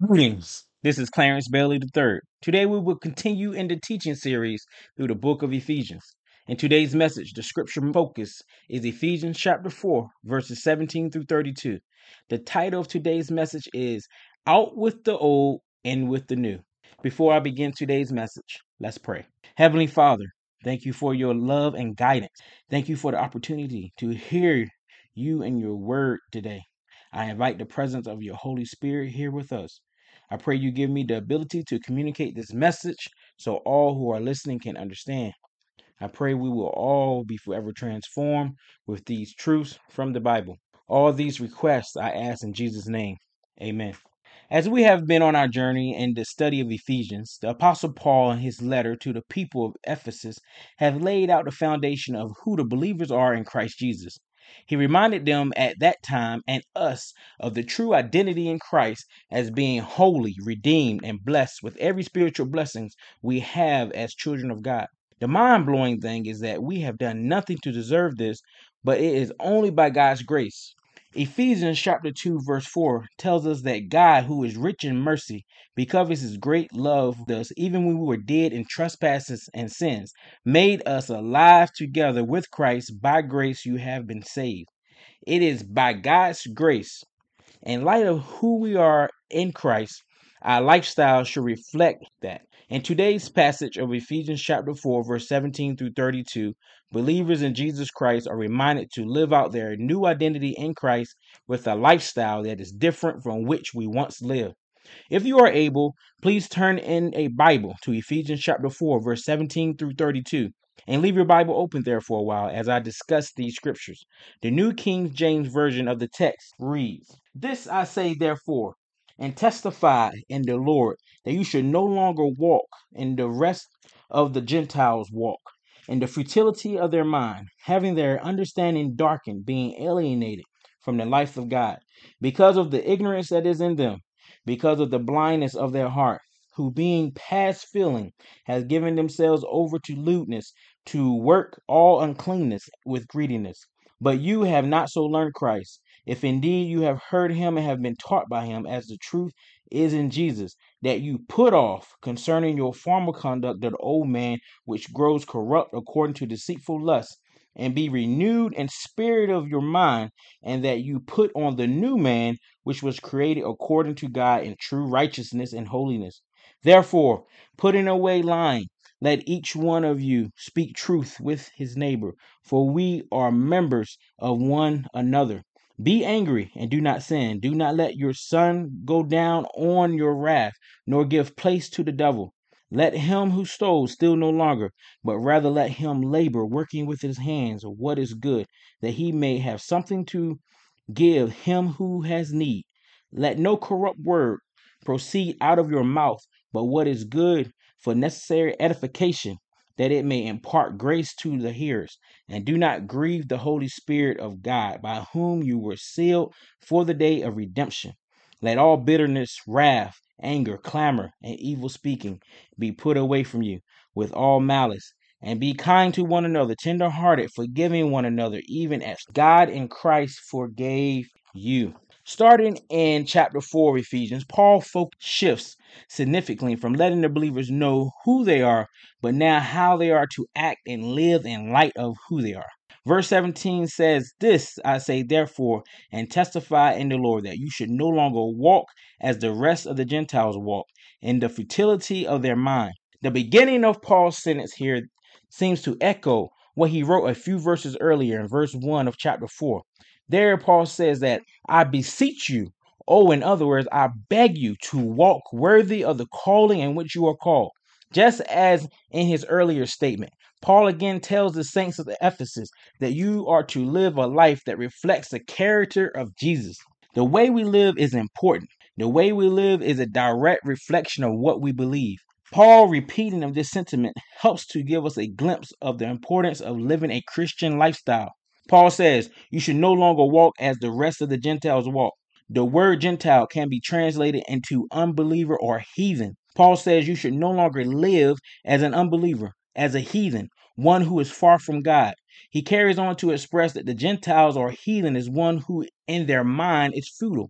Greetings. This is Clarence Bailey III. Today we will continue in the teaching series through the book of Ephesians. In today's message, the scripture focus is Ephesians chapter 4, verses 17 through 32. The title of today's message is Out with the Old, In with the New. Before I begin today's message, let's pray. Heavenly Father, thank you for your love and guidance. Thank you for the opportunity to hear you and your word today. I invite the presence of your Holy Spirit here with us. I pray you give me the ability to communicate this message so all who are listening can understand. I pray we will all be forever transformed with these truths from the Bible. All these requests I ask in Jesus' name. Amen. As we have been on our journey in the study of Ephesians, the Apostle Paul in his letter to the people of Ephesus have laid out the foundation of who the believers are in Christ Jesus. He reminded them at that time and us of the true identity in Christ as being holy, redeemed, and blessed with every spiritual blessings we have as children of God. The mind-blowing thing is that we have done nothing to deserve this, but it is only by God's grace. Ephesians chapter 2 verse 4 tells us that God, who is rich in mercy, because of his great love for us, even when we were dead in trespasses and sins, made us alive together with Christ. By grace you have been saved. It is by God's grace. In light of who we are in Christ, our lifestyle should reflect that. In today's passage of Ephesians chapter 4, verse 17 through 32, believers in Jesus Christ are reminded to live out their new identity in Christ with a lifestyle that is different from which we once lived. If you are able, please turn in a Bible to Ephesians chapter 4, verse 17 through 32, and leave your Bible open there for a while as I discuss these scriptures. The New King James Version of the text reads, "This I say therefore, and testify in the Lord, that you should no longer walk in the rest of the Gentiles walk, in the futility of their mind, having their understanding darkened, being alienated from the life of God, because of the ignorance that is in them, because of the blindness of their heart, who being past feeling has given themselves over to lewdness, to work all uncleanness with greediness. But you have not so learned Christ, if indeed you have heard him and have been taught by him, as the truth is in Jesus, that you put off concerning your former conduct the old man which grows corrupt according to deceitful lusts, and be renewed in spirit of your mind, and that you put on the new man which was created according to God in true righteousness and holiness. Therefore, putting away lying, let each one of you speak truth with his neighbor, for we are members of one another. Be angry and do not sin. Do not let your sun go down on your wrath, nor give place to the devil. Let him who stole steal no longer, but rather let him labor, working with his hands what is good, that he may have something to give him who has need. Let no corrupt word proceed out of your mouth, but what is good for necessary edification, that it may impart grace to the hearers. And do not grieve the Holy Spirit of God, by whom you were sealed for the day of redemption. Let all bitterness, wrath, anger, clamor, and evil speaking be put away from you, with all malice. And be kind to one another, tender-hearted, forgiving one another, even as God in Christ forgave you. Starting in chapter 4 of Ephesians, Paul focus shifts significantly from letting the believers know who they are, but now how they are to act and live in light of who they are. Verse 17 says, "This I say therefore, and testify in the Lord, that you should no longer walk as the rest of the Gentiles walk, in the futility of their mind." The beginning of Paul's sentence here seems to echo what he wrote a few verses earlier in verse 1 of chapter 4. There, Paul says that, "I beseech you, in other words, I beg you to walk worthy of the calling in which you are called." Just as in his earlier statement, Paul again tells the saints of Ephesus that you are to live a life that reflects the character of Jesus. The way we live is important. The way we live is a direct reflection of what we believe. Paul repeating of this sentiment helps to give us a glimpse of the importance of living a Christian lifestyle. Paul says, you should no longer walk as the rest of the Gentiles walk. The word Gentile can be translated into unbeliever or heathen. Paul says you should no longer live as an unbeliever, as a heathen, one who is far from God. He carries on to express that the Gentiles or heathen is one who in their mind is futile.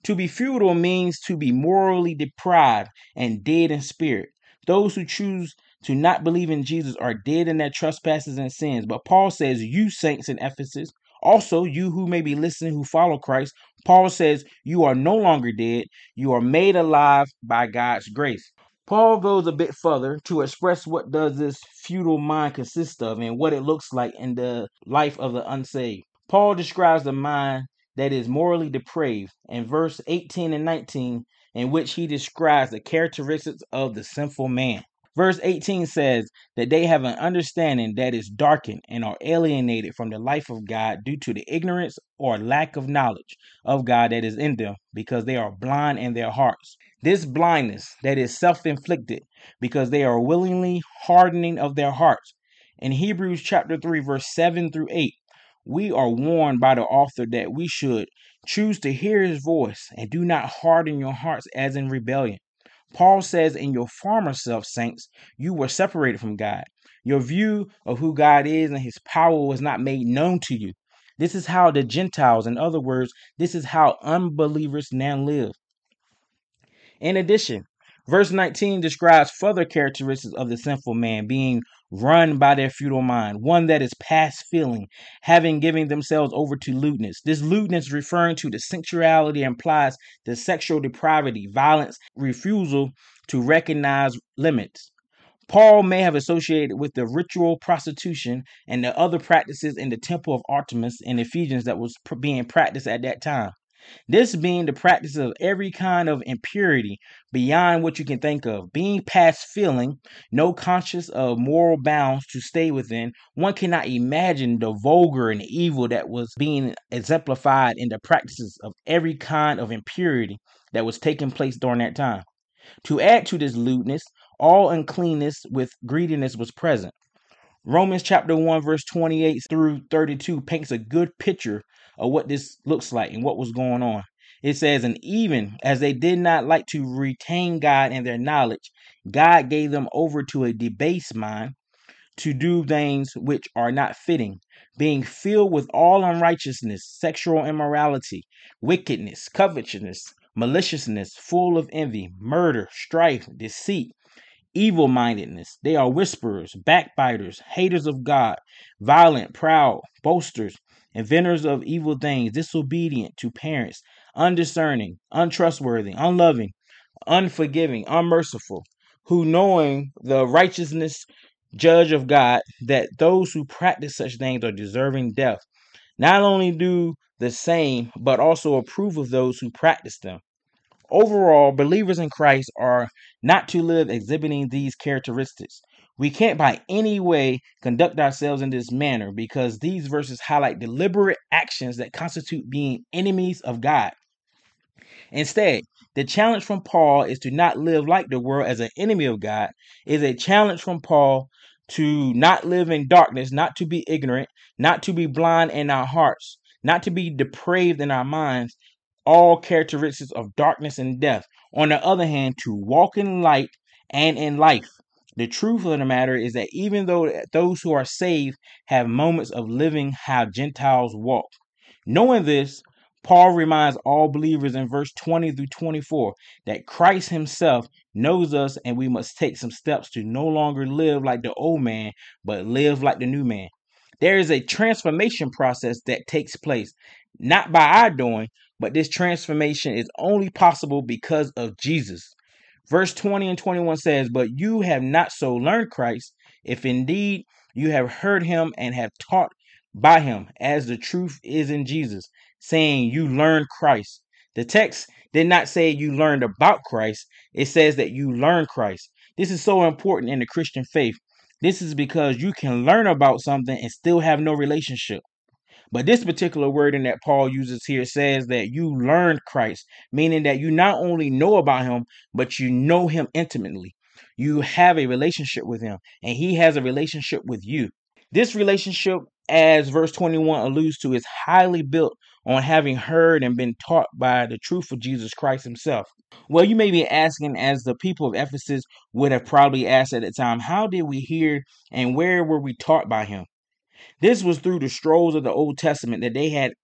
To be futile means to be morally deprived and dead in spirit. Those who choose to not believe in Jesus are dead in their trespasses and sins. But Paul says, you saints in Ephesus, also you who may be listening who follow Christ, Paul says, you are no longer dead. You are made alive by God's grace. Paul goes a bit further to express what does this futile mind consist of and what it looks like in the life of the unsaved. Paul describes the mind that is morally depraved in verse 18 and 19, in which he describes the characteristics of the sinful man. Verse 18 says that they have an understanding that is darkened and are alienated from the life of God due to the ignorance or lack of knowledge of God that is in them, because they are blind in their hearts. This blindness that is self-inflicted because they are willingly hardening of their hearts. In Hebrews chapter 3, verse 7 through 8, we are warned by the author that we should choose to hear his voice and do not harden your hearts as in rebellion. Paul says, in your former self, saints, you were separated from God. Your view of who God is and his power was not made known to you. This is how the Gentiles, in other words, this is how unbelievers now live. In addition, verse 19 describes further characteristics of the sinful man being run by their futile mind, one that is past feeling, having given themselves over to lewdness. This lewdness, referring to the sensuality, implies the sexual depravity, violence, refusal to recognize limits. Paul may have associated with the ritual prostitution and the other practices in the temple of Artemis in Ephesians that was being practiced at that time. This being the practice of every kind of impurity beyond what you can think of. Being past feeling, no conscience of moral bounds to stay within, one cannot imagine the vulgar and evil that was being exemplified in the practices of every kind of impurity that was taking place during that time. To add to this lewdness, all uncleanness with greediness was present. Romans chapter 1, verse 28 through 32 paints a good picture of what this looks like and what was going on. It says, and even as they did not like to retain God in their knowledge, God gave them over to a debased mind to do things which are not fitting, being filled with all unrighteousness, sexual immorality, wickedness, covetousness, maliciousness, full of envy, murder, strife, deceit, evil-mindedness. They are whisperers, backbiters, haters of God, violent, proud, boasters, inventors of evil things, disobedient to parents, undiscerning, untrustworthy, unloving, unforgiving, unmerciful, who knowing the righteousness judge of God, that those who practice such things are deserving death, not only do the same, but also approve of those who practice them. Overall, believers in Christ are not to live exhibiting these characteristics. We can't by any way conduct ourselves in this manner because these verses highlight deliberate actions that constitute being enemies of God. Instead, the challenge from Paul is to not live like the world as an enemy of God. It is a challenge from Paul to not live in darkness, not to be ignorant, not to be blind in our hearts, not to be depraved in our minds, all characteristics of darkness and death. On the other hand, to walk in light and in life. The truth of the matter is that even though those who are saved have moments of living how Gentiles walk. Knowing this, Paul reminds all believers in verse 20 through 24 that Christ himself knows us and we must take some steps to no longer live like the old man, but live like the new man. There is a transformation process that takes place, not by our doing, but this transformation is only possible because of Jesus. Verse 20 and 21 says, but you have not so learned Christ, if indeed you have heard him and have taught by him, as the truth is in Jesus, saying you learned Christ. The text did not say you learned about Christ. It says that you learned Christ. This is so important in the Christian faith. This is because you can learn about something and still have no relationship. But this particular wording that Paul uses here says that you learned Christ, meaning that you not only know about him, but you know him intimately. You have a relationship with him, and he has a relationship with you. This relationship, as verse 21 alludes to, is highly built on having heard and been taught by the truth of Jesus Christ himself. Well, you may be asking, as the people of Ephesus would have probably asked at the time, how did we hear and where were we taught by him? This was through the scrolls of the Old Testament that they had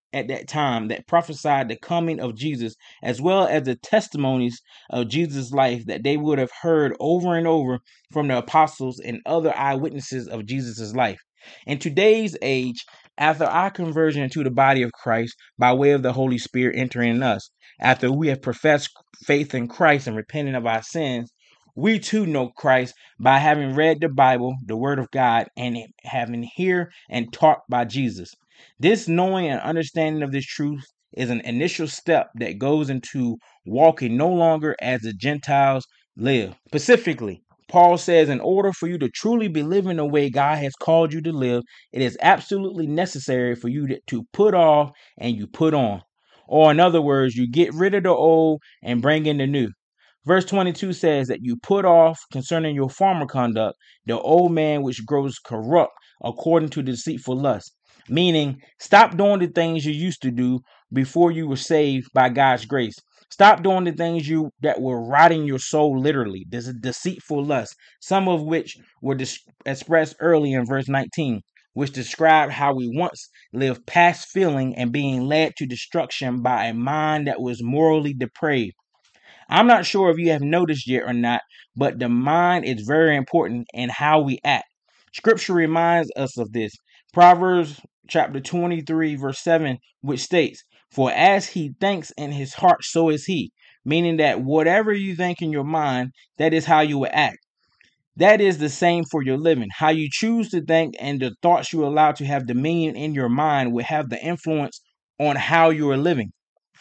at that time that prophesied the coming of Jesus, as well as the testimonies of Jesus' life that they would have heard over and over from the apostles and other eyewitnesses of Jesus' life. In today's age, after our conversion into the body of Christ by way of the Holy Spirit entering in us, after we have professed faith in Christ and repented of our sins, we too know Christ by having read the Bible, the Word of God, and having heard and taught by Jesus. This knowing and understanding of this truth is an initial step that goes into walking no longer as the Gentiles live. Specifically, Paul says, in order for you to truly be living the way God has called you to live, it is absolutely necessary for you to put off and you put on. Or, in other words, you get rid of the old and bring in the new. Verse 22 says that you put off concerning your former conduct the old man which grows corrupt according to deceitful lust. Meaning, stop doing the things you used to do before you were saved by God's grace. Stop doing the things that were rotting your soul literally. This is deceitful lust, some of which were expressed early in verse 19, which described how we once lived past feeling and being led to destruction by a mind that was morally depraved. I'm not sure if you have noticed yet or not, but the mind is very important in how we act. Scripture reminds us of this. Proverbs chapter 23, verse 7, which states, "For as he thinks in his heart, so is he." Meaning that whatever you think in your mind, that is how you will act. That is the same for your living. How you choose to think and the thoughts you allow to have dominion in your mind will have the influence on how you are living.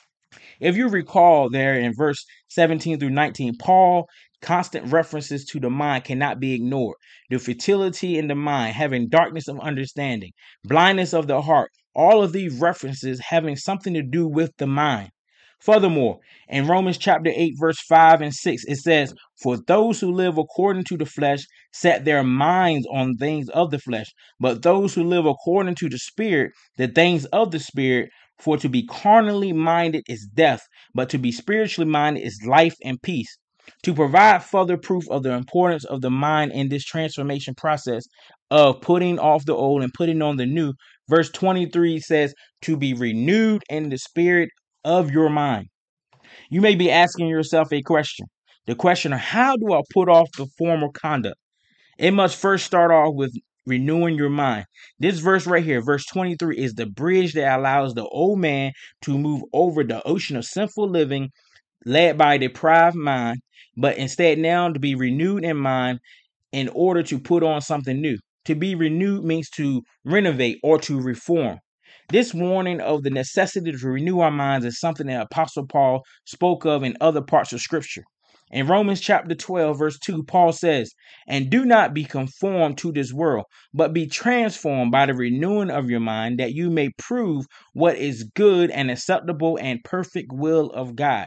If you recall there in verse 17 through 19, Paul constant references to the mind cannot be ignored. The futility in the mind, having darkness of understanding, blindness of the heart, all of these references having something to do with the mind. Furthermore, in Romans chapter 8, verse 5 and 6, it says, "For those who live according to the flesh set their minds on things of the flesh, but those who live according to the Spirit, the things of the Spirit. For to be carnally minded is death, but to be spiritually minded is life and peace." To provide further proof of the importance of the mind in this transformation process of putting off the old and putting on the new, verse 23 says, "To be renewed in the spirit of your mind." You may be asking yourself a question. The question of how do I put off the former conduct? It must first start off with renewing your mind. This verse right here, verse 23, is the bridge that allows the old man to move over the ocean of sinful living led by a deprived mind, but instead now to be renewed in mind in order to put on something new. To be renewed means to renovate or to reform. This warning of the necessity to renew our minds is something that Apostle Paul spoke of in other parts of Scripture. In Romans chapter 12, verse 2, Paul says, "And do not be conformed to this world, but be transformed by the renewing of your mind, that you may prove what is good and acceptable and perfect will of God."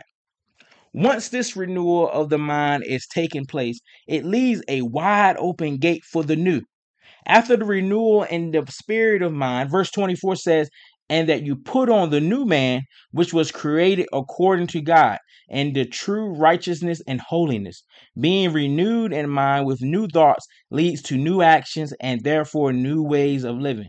Once this renewal of the mind is taking place, it leaves a wide open gate for the new. After the renewal in the spirit of mind, verse 24 says, "And that you put on the new man, which was created according to God, and the true righteousness and holiness." Being renewed in mind with new thoughts leads to new actions and therefore new ways of living.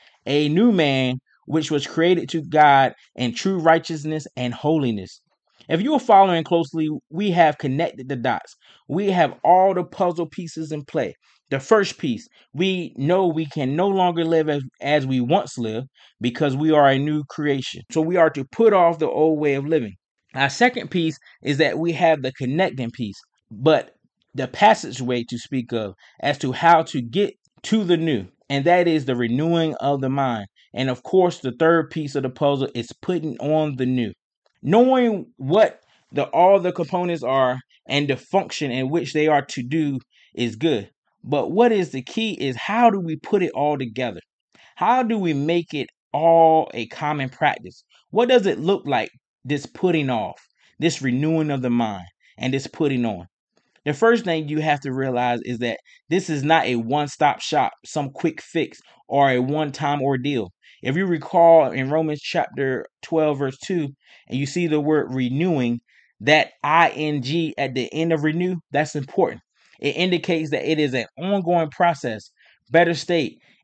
A new man, which was created to God in true righteousness and holiness. If you are following closely, we have connected the dots. We have all the puzzle pieces in play. The first piece, we know we can no longer live as we once lived because we are a new creation. So we are to put off the old way of living. Our second piece is that we have the connecting piece, but the passageway to speak of as to how to get to the new, and that is the renewing of the mind. And of course, the third piece of the puzzle is putting on the new. Knowing what all the components are and the function in which they are to do is good. But what is the key is how do we put it all together? How do we make it all a common practice? What does it look like, this putting off, this renewing of the mind, and this putting on? The first thing you have to realize is that this is not a one-stop shop, some quick fix, or a one-time ordeal. If you recall in Romans chapter 12, verse 2, and you see the word renewing, that ing at the end of renew, that's important. It indicates that it is an ongoing process. Better state,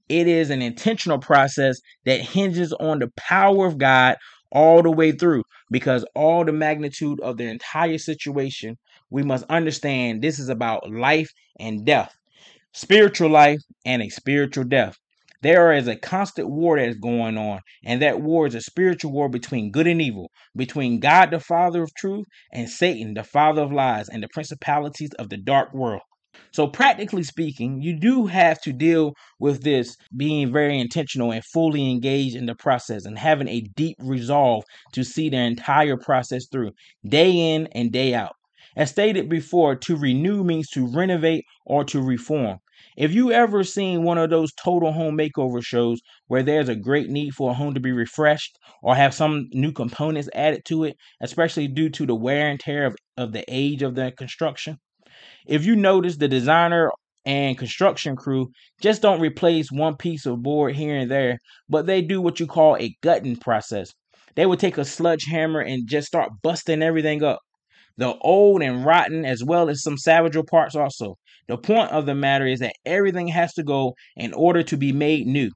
It is an intentional process that hinges on the power of God all the way through, because all the magnitude of the entire situation, we must understand this is about life and death, spiritual life and a spiritual death. There is a constant war that is going on, and that war is a spiritual war between good and evil, between God, the Father of truth, and Satan, the father of lies, and the principalities of the dark world. So, practically speaking, you do have to deal with this being very intentional and fully engaged in the process and having a deep resolve to see the entire process through, day in and day out. As stated before, to renew means to renovate or to reform. If you ever seen one of those total home makeover shows where there's a great need for a home to be refreshed or have some new components added to it, especially due to the wear and tear of the age of the construction, if you notice, the designer and construction crew just don't replace one piece of board here and there, but they do what you call a gutting process. They would take a sledgehammer and just start busting everything up, the old and rotten, as well as some salvageable parts also. The point of the matter is that everything has to go in order to be made new.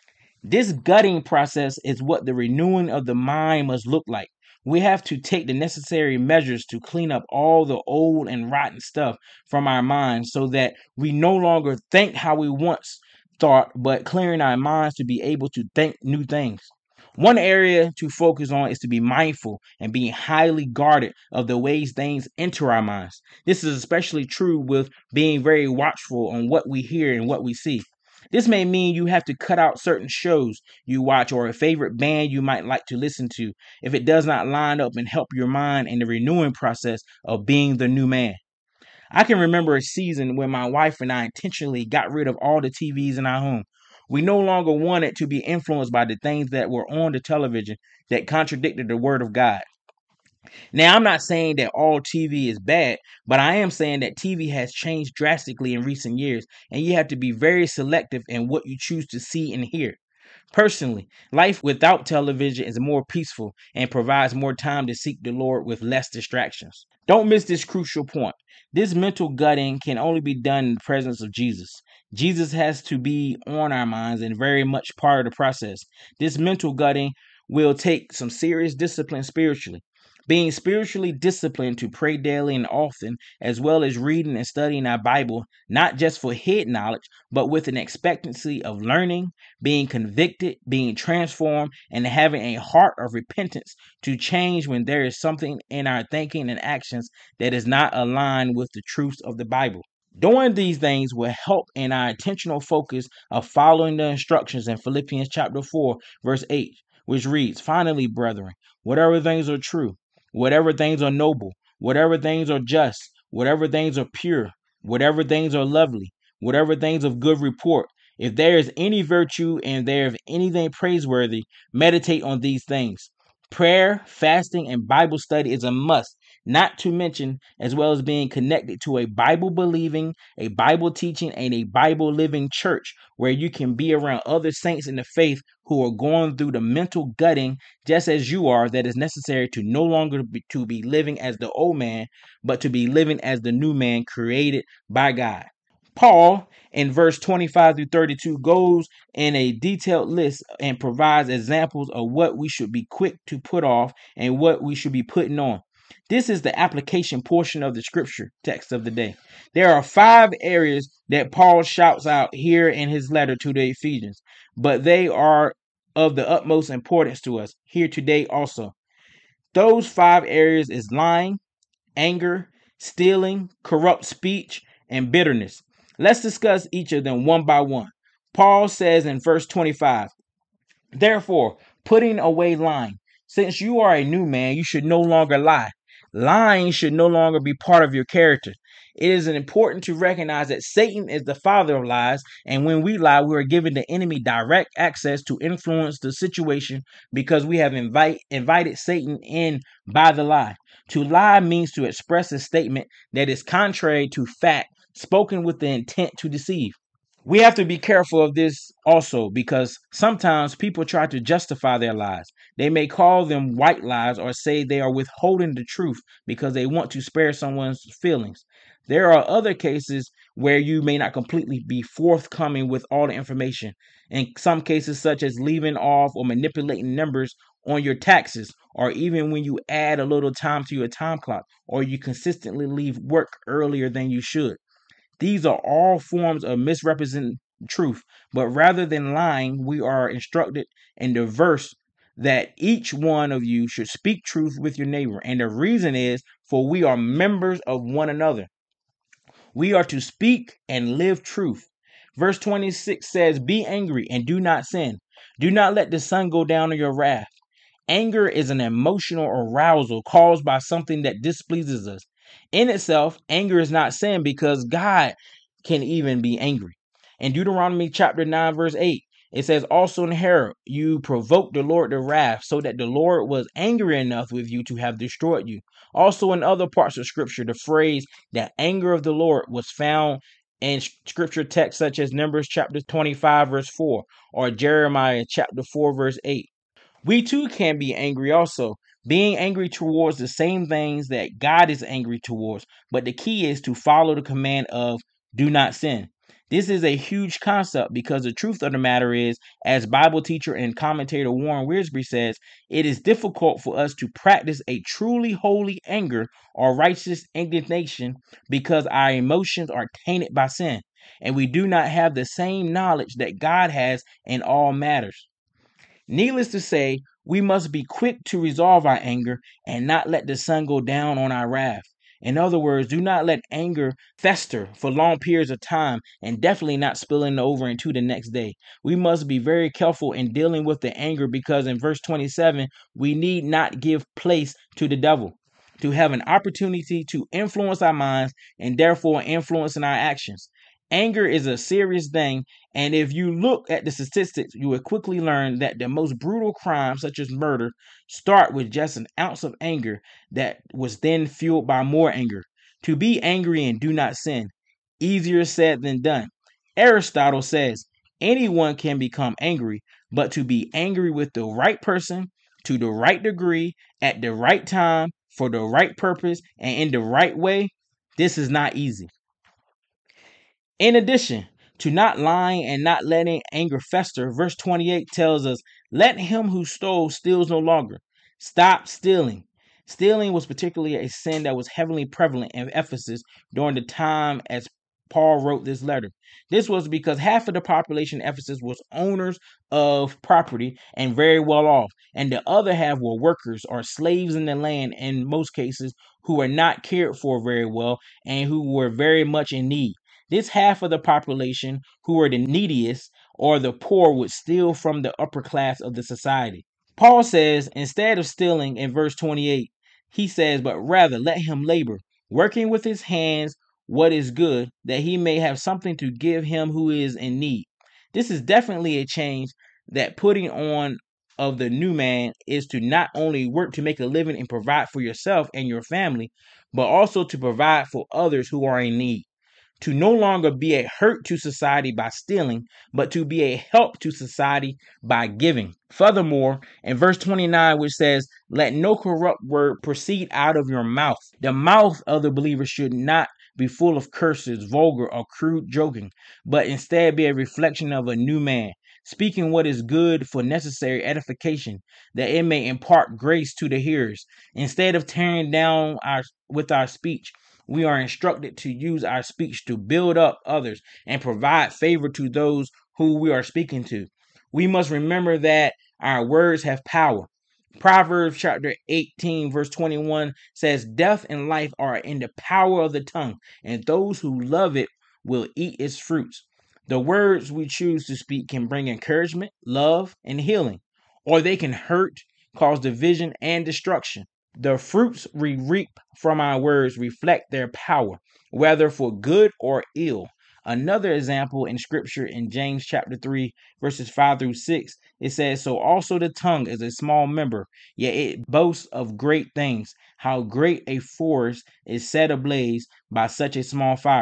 This gutting process is what the renewing of the mind must look like. We have to take the necessary measures to clean up all the old and rotten stuff from our minds so that we no longer think how we once thought, but clearing our minds to be able to think new things. One area to focus on is to be mindful and being highly guarded of the ways things enter our minds. This is especially true with being very watchful on what we hear and what we see. This may mean you have to cut out certain shows you watch or a favorite band you might like to listen to if it does not line up and help your mind in the renewing process of being the new man. I can remember a season when my wife and I intentionally got rid of all the TVs in our home. We no longer wanted to be influenced by the things that were on the television that contradicted the word of God. Now, I'm not saying that all TV is bad, but I am saying that TV has changed drastically in recent years, and you have to be very selective in what you choose to see and hear. Personally, life without television is more peaceful and provides more time to seek the Lord with less distractions. Don't miss this crucial point. This mental gutting can only be done in the presence of Jesus. Jesus has to be on our minds and very much part of the process. This mental gutting will take some serious discipline spiritually. Being spiritually disciplined to pray daily and often, as well as reading and studying our Bible, not just for head knowledge, but with an expectancy of learning, being convicted, being transformed, and having a heart of repentance to change when there is something in our thinking and actions that is not aligned with the truths of the Bible. Doing these things will help in our intentional focus of following the instructions in Philippians chapter 4, verse 8, which reads, "Finally, brethren, whatever things are true, whatever things are noble, whatever things are just, whatever things are pure, whatever things are lovely, whatever things of good report, if there is any virtue and there is anything praiseworthy, meditate on these things." Prayer, fasting, and Bible study is a must, not to mention, as well as being connected to a Bible believing, a Bible teaching, and a Bible living church where you can be around other saints in the faith who are going through the mental gutting just as you are, that is necessary to no longer be living as the old man, but to be living as the new man created by God. Paul, in verse 25 through 32, goes in a detailed list and provides examples of what we should be quick to put off and what we should be putting on. This is the application portion of the scripture text of the day. There are 5 areas that Paul shouts out here in his letter to the Ephesians, but they are of the utmost importance to us here today also. Those 5 areas is lying, anger, stealing, corrupt speech, and bitterness. Let's discuss each of them one by one. Paul says in verse 25, "Therefore, putting away lying, since you are a new man, you should no longer lie. Lying should no longer be part of your character. It is important to recognize that Satan is the father of lies, and when we lie, we are giving the enemy direct access to influence the situation because we have invited Satan in by the lie. To lie means to express a statement that is contrary to fact, spoken with the intent to deceive. We have to be careful of this also because sometimes people try to justify their lies. They may call them white lies or say they are withholding the truth because they want to spare someone's feelings. There are other cases where you may not completely be forthcoming with all the information. In some cases, such as leaving off or manipulating numbers on your taxes, or even when you add a little time to your time clock, or you consistently leave work earlier than you should. These are all forms of misrepresenting truth. But rather than lying, we are instructed in the verse that each one of you should speak truth with your neighbor. And the reason is for we are members of one another. We are to speak and live truth. Verse 26 says, "Be angry and do not sin. Do not let the sun go down on your wrath." Anger is an emotional arousal caused by something that displeases us. In itself, anger is not sin because God can even be angry. In Deuteronomy chapter 9, verse 8, it says, "Also in Herod, you provoked the Lord to wrath, so that the Lord was angry enough with you to have destroyed you." Also in other parts of scripture, the phrase "the anger of the Lord" was found in scripture texts such as Numbers chapter 25, verse 4, or Jeremiah chapter 4, verse 8. We too can be angry also, being angry towards the same things that God is angry towards. But the key is to follow the command of do not sin. This is a huge concept because the truth of the matter is, as Bible teacher and commentator Warren Wiersbe says, it is difficult for us to practice a truly holy anger or righteous indignation because our emotions are tainted by sin, and we do not have the same knowledge that God has in all matters. Needless to say, we must be quick to resolve our anger and not let the sun go down on our wrath. In other words, do not let anger fester for long periods of time and definitely not spilling over into the next day. We must be very careful in dealing with the anger because in verse 27, we need not give place to the devil to have an opportunity to influence our minds and therefore influence in our actions. Anger is a serious thing, and if you look at the statistics, you will quickly learn that the most brutal crimes, such as murder, start with just an ounce of anger that was then fueled by more anger. To be angry and do not sin, easier said than done. Aristotle says anyone can become angry, but to be angry with the right person, to the right degree, at the right time, for the right purpose, and in the right way, this is not easy. In addition to not lying and not letting anger fester, verse 28 tells us, "Let him who stole steals no longer. Stop stealing." Stealing was particularly a sin that was heavily prevalent in Ephesus during the time as Paul wrote this letter. This was because half of the population in Ephesus was owners of property and very well off, and the other half were workers or slaves in the land in most cases who were not cared for very well and who were very much in need. This half of the population, who were the neediest or the poor, would steal from the upper class of the society. Paul says, instead of stealing in verse 28, he says, "But rather let him labor, working with his hands what is good, that he may have something to give him who is in need." This is definitely a change that putting on of the new man is to not only work to make a living and provide for yourself and your family, but also to provide for others who are in need, to no longer be a hurt to society by stealing, but to be a help to society by giving. Furthermore, in verse 29, which says, "Let no corrupt word proceed out of your mouth." The mouth of the believer should not be full of curses, vulgar, or crude joking, but instead be a reflection of a new man, speaking what is good for necessary edification, that it may impart grace to the hearers. Instead of tearing down with our speech, we are instructed to use our speech to build up others and provide favor to those who we are speaking to. We must remember that our words have power. Proverbs chapter 18, verse 21 says, "Death and life are in the power of the tongue, and those who love it will eat its fruits." The words we choose to speak can bring encouragement, love, and healing, or they can hurt, cause division and destruction. The fruits we reap from our words reflect their power, whether for good or ill. Another example in scripture in James chapter 3, verses 5 through 6, it says, "So also the tongue is a small member, yet it boasts of great things. How great a forest is set ablaze by such a small fire."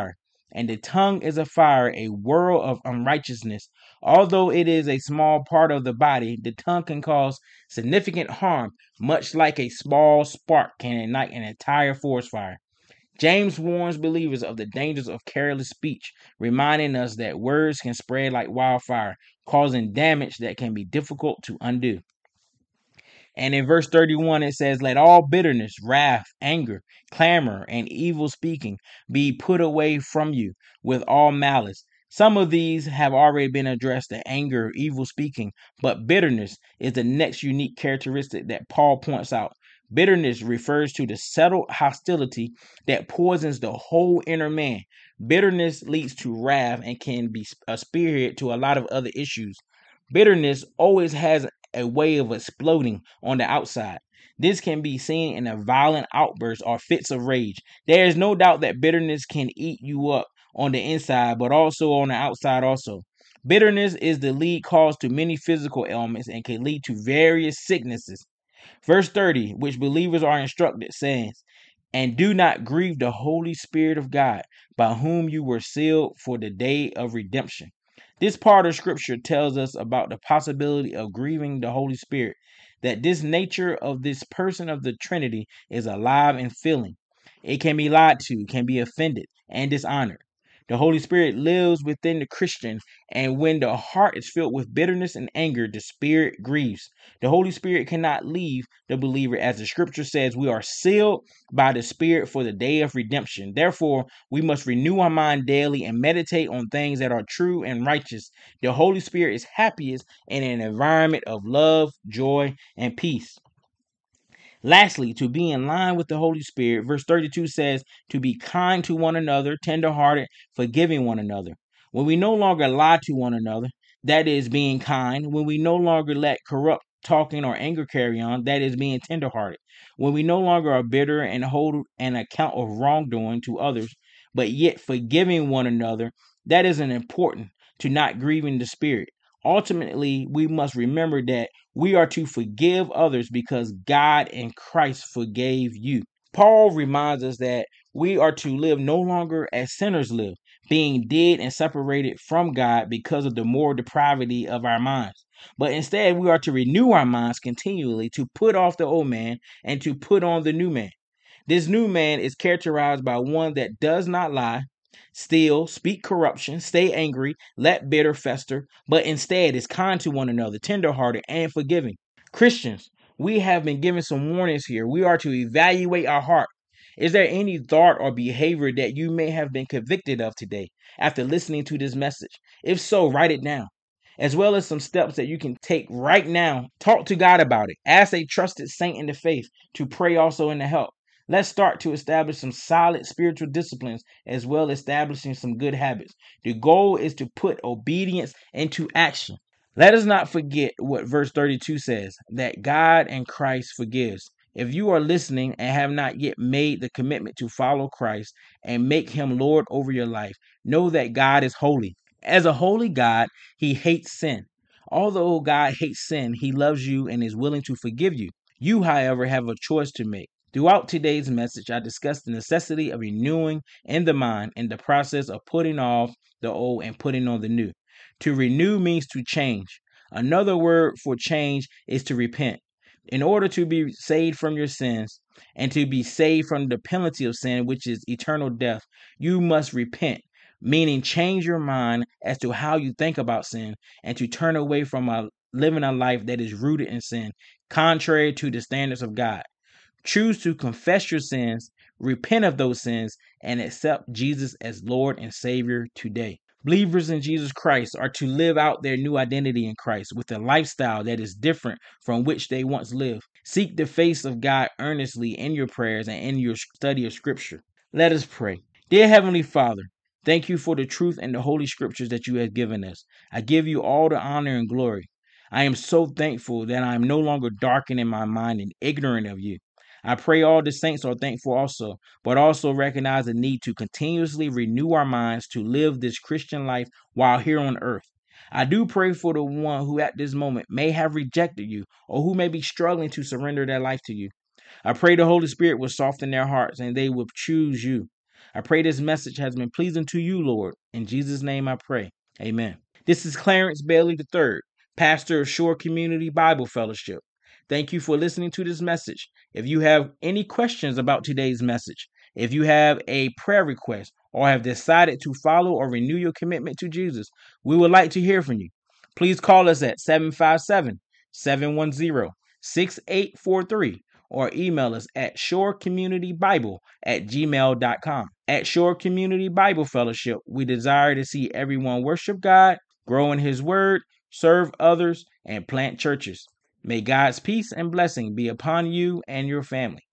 And the tongue is a fire, a whirl of unrighteousness. Although it is a small part of the body, the tongue can cause significant harm, much like a small spark can ignite an entire forest fire. James warns believers of the dangers of careless speech, reminding us that words can spread like wildfire, causing damage that can be difficult to undo. And in verse 31, it says, "Let all bitterness, wrath, anger, clamor, and evil speaking be put away from you with all malice." Some of these have already been addressed, the anger, evil speaking, but bitterness is the next unique characteristic that Paul points out. Bitterness refers to the settled hostility that poisons the whole inner man. Bitterness leads to wrath and can be a spearhead to a lot of other issues. Bitterness always has a way of exploding on the outside. This can be seen in a violent outburst or fits of rage. There is no doubt that bitterness can eat you up on the inside, but also on the outside also. Bitterness is the lead cause to many physical ailments and can lead to various sicknesses. Verse 30, which believers are instructed, says, "And do not grieve the Holy Spirit of God, by whom you were sealed for the day of redemption." This part of scripture tells us about the possibility of grieving the Holy Spirit, that this nature of this person of the Trinity is alive and feeling. It can be lied to, can be offended, and dishonored. The Holy Spirit lives within the Christian, and when the heart is filled with bitterness and anger, the Spirit grieves. The Holy Spirit cannot leave the believer, as the scripture says, we are sealed by the Spirit for the day of redemption. Therefore, we must renew our mind daily and meditate on things that are true and righteous. The Holy Spirit is happiest in an environment of love, joy, and peace. Lastly, to be in line with the Holy Spirit, verse 32 says, "To be kind to one another, tenderhearted, forgiving one another." When we no longer lie to one another, that is being kind. When we no longer let corrupt talking or anger carry on, that is being tenderhearted. When we no longer are bitter and hold an account of wrongdoing to others, but yet forgiving one another, that is an important to not grieving the Spirit. Ultimately, we must remember that we are to forgive others because God and Christ forgave you. Paul reminds us that we are to live no longer as sinners live, being dead and separated from God because of the moral depravity of our minds. But instead, we are to renew our minds continually to put off the old man and to put on the new man. This new man is characterized by one that does not lie, steal, speak corruption, stay angry, let bitter fester, but instead is kind to one another, tenderhearted, and forgiving. Christians, we have been given some warnings here. We are to evaluate our heart. Is there any thought or behavior that you may have been convicted of today after listening to this message? If so, write it down, as well as some steps that you can take right now. Talk to God about it. Ask a trusted saint in the faith to pray also in the help. Let's start to establish some solid spiritual disciplines as well as establishing some good habits. The goal is to put obedience into action. Let us not forget what verse 32 says, that God and Christ forgives. If you are listening and have not yet made the commitment to follow Christ and make him Lord over your life, know that God is holy. As a holy God, he hates sin. Although God hates sin, he loves you and is willing to forgive you. You, however, have a choice to make. Throughout today's message, I discussed the necessity of renewing in the mind and the process of putting off the old and putting on the new. To renew means to change. Another word for change is to repent. In order to be saved from your sins and to be saved from the penalty of sin, which is eternal death, you must repent, meaning change your mind as to how you think about sin and to turn away from living a life that is rooted in sin, contrary to the standards of God. Choose to confess your sins, repent of those sins, and accept Jesus as Lord and Savior today. Believers in Jesus Christ are to live out their new identity in Christ with a lifestyle that is different from which they once lived. Seek the face of God earnestly in your prayers and in your study of Scripture. Let us pray. Dear Heavenly Father, thank you for the truth and the holy scriptures that you have given us. I give you all the honor and glory. I am so thankful that I am no longer darkened in my mind and ignorant of you. I pray all the saints are thankful also, but also recognize the need to continuously renew our minds to live this Christian life while here on earth. I do pray for the one who at this moment may have rejected you or who may be struggling to surrender their life to you. I pray the Holy Spirit will soften their hearts and they will choose you. I pray this message has been pleasing to you, Lord. In Jesus' name I pray. Amen. This is Clarence Bailey III, pastor of Shore Community Bible Fellowship. Thank you for listening to this message. If you have any questions about today's message, if you have a prayer request, or have decided to follow or renew your commitment to Jesus, we would like to hear from you. Please call us at 757-710-6843 or email us at shorecommunitybible@gmail.com. At Shore Community Bible Fellowship, we desire to see everyone worship God, grow in His Word, serve others, and plant churches. May God's peace and blessing be upon you and your family.